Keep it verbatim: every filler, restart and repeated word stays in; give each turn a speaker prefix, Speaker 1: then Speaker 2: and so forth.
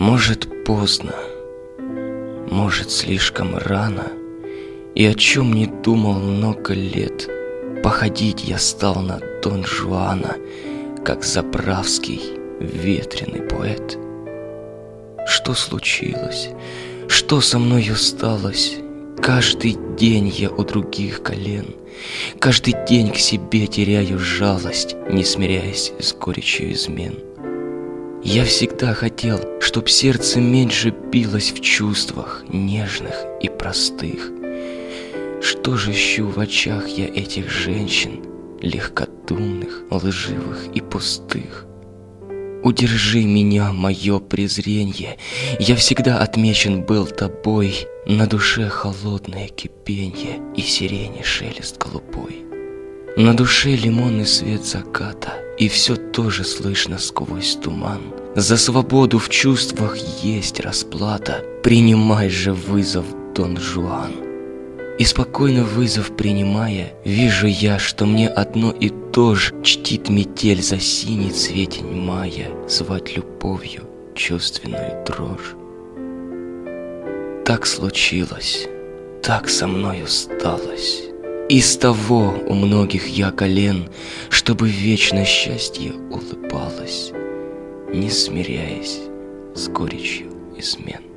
Speaker 1: Может, поздно, может, слишком рано, и о чем не думал много лет. Походить я стал на Дон Жуана, как заправский ветреный поэт. Что случилось? Что со мною сталось? Каждый день я у других колен, каждый день к себе теряю жалость, не смиряясь с горечью измен. Я всегда хотел, чтоб сердце меньше билось в чувствах нежных и простых. Что же ищу в очах я этих женщин, легкодумных, лживых и пустых? Удержи меня, мое презренье, я всегда отмечен был тобой, на душе холодное кипенье и сирени шелест голубой. На душе лимонный свет заката, и все тоже слышно сквозь туман. За свободу в чувствах есть расплата, принимай же вызов, Дон Жуан. И спокойно вызов принимая, вижу я, что мне одно и то же чтит метель за синий цветень мая, звать любовью чувственную дрожь. Так случилось, так со мною сталось. Из того у многих я колен, чтобы вечно счастье улыбалось, не смиряясь с горечью измен.